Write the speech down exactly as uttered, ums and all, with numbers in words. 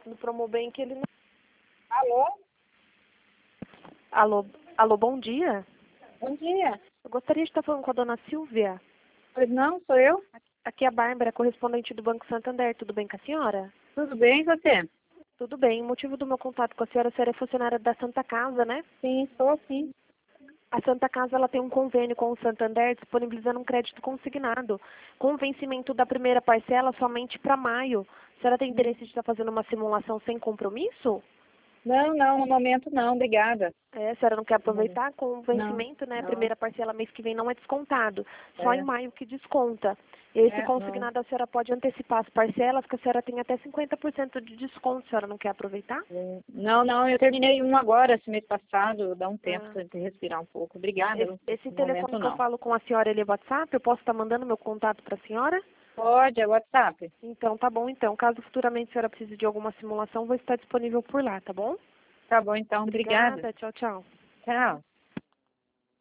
No Promobem que ele não... Alô? Alô, alô, bom dia. Bom dia. Eu gostaria de estar falando com a dona Silvia. Pois não, sou eu? Aqui é a Bárbara, correspondente do Banco Santander. Tudo bem com a senhora? Tudo bem, e você? Tudo bem. O motivo do meu contato com a senhora, a senhora é funcionária da Santa Casa, né? Sim, sou sim. A Santa Casa ela tem um convênio com o Santander disponibilizando um crédito consignado, com vencimento da primeira parcela somente para maio. A senhora tem interesse de estar fazendo uma simulação sem compromisso? Não, não, no momento não, obrigada. É, a senhora não quer aproveitar com o Não, vencimento, né? A não. primeira parcela mês que vem não é descontado, só em É, maio que desconta. Esse é, não. consignado a senhora pode antecipar as parcelas, que a senhora tem até cinquenta por cento de desconto. A senhora não quer aproveitar? Não, não, eu terminei um agora, esse mês passado, dá um tempo Ah. pra gente respirar um pouco. Obrigada, Esse, no esse momento telefone que eu não. falo com a senhora, ele é WhatsApp? Eu posso estar mandando meu contato para a senhora? Pode, é WhatsApp. Então, tá bom. Então, caso futuramente a senhora precise de alguma simulação, vou estar disponível por lá, tá bom? Tá bom, então, obrigada. Obrigada. Tchau, tchau. Tchau.